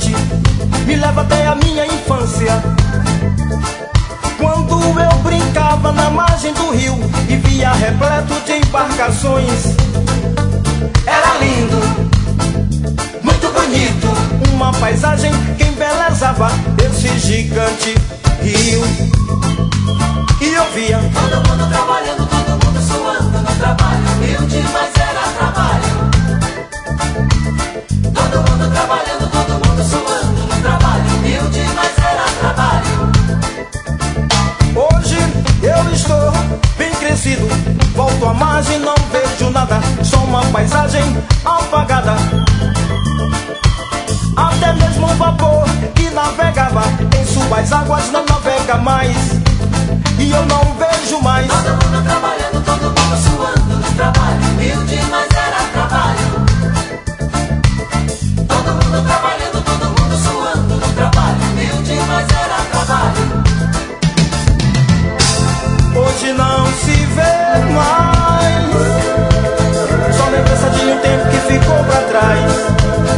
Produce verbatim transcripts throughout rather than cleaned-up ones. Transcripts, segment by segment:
gigante me leva até a minha infância, quando eu brincava na margem do rio e via repleto de embarcações. Era lindo, muito bonito, uma paisagem que embelezava esse gigante rio. E eu via todo mundo trabalhando, todo mundo suando no trabalho, humilde, mas era trabalho. Todo mundo trabalhando, todo mundo suando no trabalho, humilde, mas era trabalho. Hoje eu estou bem crescido, volto à margem, não vejo nada, só uma paisagem apagada. Até mesmo o vapor que navegava em suas águas não navega mais, e eu não vejo mais. Todo mundo trabalhando, todo mundo suando no trabalho, humilde, mas era trabalho. Todo mundo trabalhando, todo mundo suando no trabalho, humilde, mas era trabalho. Hoje não se vê mais, só lembrança de um tempo que ficou pra trás.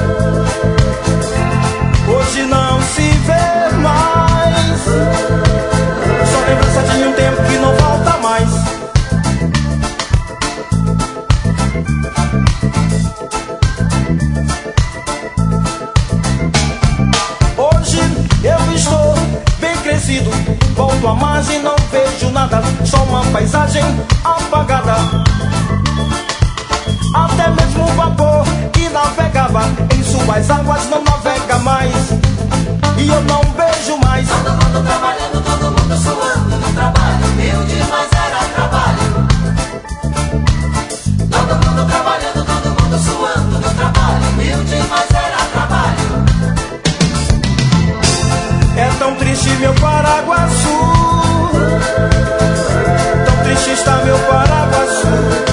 Hoje não se vê mais, só lembrança de um tempo que não volta mais. Hoje eu estou bem crescido, volto à margem, não vejo nada, só uma paisagem apagada. Até mesmo o vapor que navegava em suas águas não navega mais, e eu não vejo mais. Todo mundo trabalhando, todo mundo suando no trabalho, humilde, mas era trabalho. Todo mundo trabalhando, todo mundo suando no trabalho, humilde, mas era trabalho. É tão triste meu Paraguaçu, tão triste está meu Paraguaçu.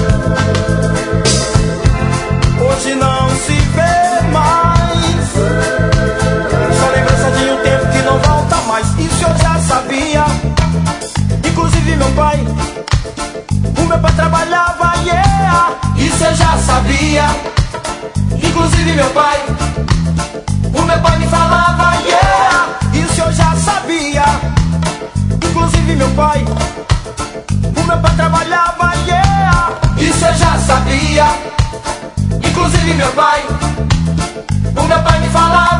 Hoje não se vê mais, só lembrança de um tempo que não volta mais. Isso eu já sabia, inclusive meu pai, o meu pai trabalhava, yeah. Isso eu já sabia, inclusive meu pai, o meu pai me falava, yeah. Isso eu já sabia, inclusive meu pai, o meu pai trabalhava, yeah. Isso eu já sabia, inclusive meu pai, o meu pai me falava.